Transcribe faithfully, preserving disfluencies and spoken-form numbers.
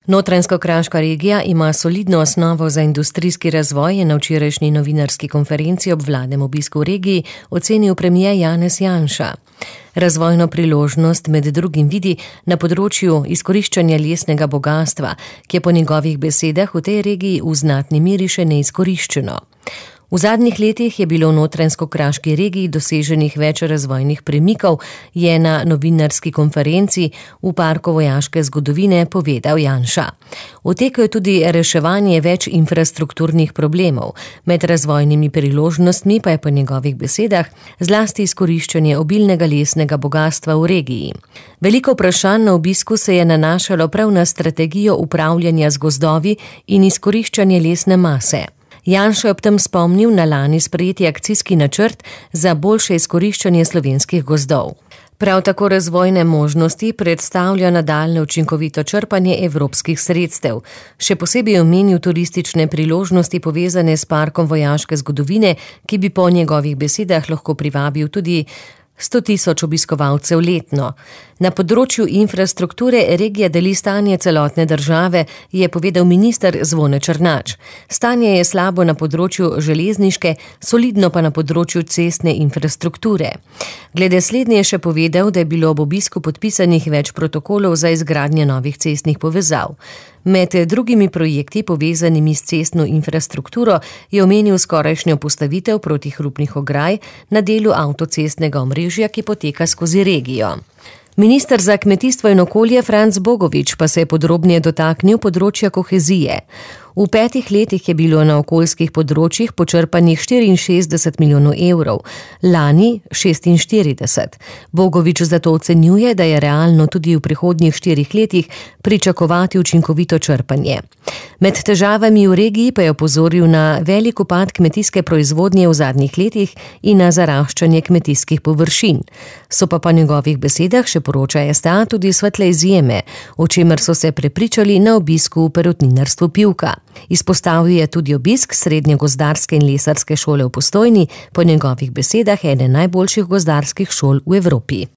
Notranjsko-kraška regija ima solidno osnovo za industrijski razvoj, je na včerajšnji novinarski konferenci ob vladnem obisku v regiji ocenil premier Janez Janša. Razvojno priložnost med drugim vidi na področju izkoriščanja lesnega bogastva, ki je po njegovih besedah v tej regiji v znatni meri še neizkoriščeno. V zadnjih letih je bilo v Notranjsko-kraški regiji doseženih več razvojnih premikov, je na novinarski konferenci v Parku vojaške zgodovine povedal Janša. V teku je tudi reševanje več infrastrukturnih problemov, med razvojnimi priložnostmi pa je po njegovih besedah zlasti izkoriščanje obilnega lesnega bogastva v regiji. Veliko vprašanj na obisku se je nanašalo prav na strategijo upravljanja z gozdovi in izkoriščanje lesne mase. Janša je ob tem spomnil na lani sprejeti akcijski načrt za boljše izkoriščanje slovenskih gozdov. Prav tako razvojne možnosti predstavlja nadaljnje učinkovito črpanje evropskih sredstev. Še posebej je omenil turistične priložnosti povezane s Parkom vojaške zgodovine, ki bi po njegovih besedah lahko privabil tudi sto tisoč obiskovalcev letno. Na področju infrastrukture regija deli stanje celotne države, je povedal minister Zvone Černač. Stanje je slabo na področju železniške, solidno pa na področju cestne infrastrukture. Glede slednje je še povedal, da je bilo ob obisku podpisanih več protokolov za izgradnje novih cestnih povezav. Med drugimi projekti povezanimi s cestno infrastrukturo je omenil skorajšnjo postavitev protihrupnih ograj na delu avtocestnega omrežja, ki poteka skozi regijo. Minister za kmetijstvo in okolje Franc Bogovič pa se je podrobneje dotaknil področja kohezije. V petih letih je bilo na okoljskih področjih počrpanih štiriinšestdeset milijonov evrov, lani šestinštirideset. Bogovič zato ocenjuje, da je realno tudi v prihodnjih štirih letih pričakovati učinkovito črpanje. Med težavami v regiji pa je opozoril na velik upad kmetijske proizvodnje v zadnjih letih in na zaraščanje kmetijskih površin. So pa po njegovih besedah, še poroča S T A, tudi svetle izjeme, o čemer so se prepričali na obisku v perutninarstvu Pivka. Izpostavil je tudi obisk srednje gozdarske in lesarske šole v Postojni, po njegovih besedah ene najboljših gozdarskih šol v Evropi.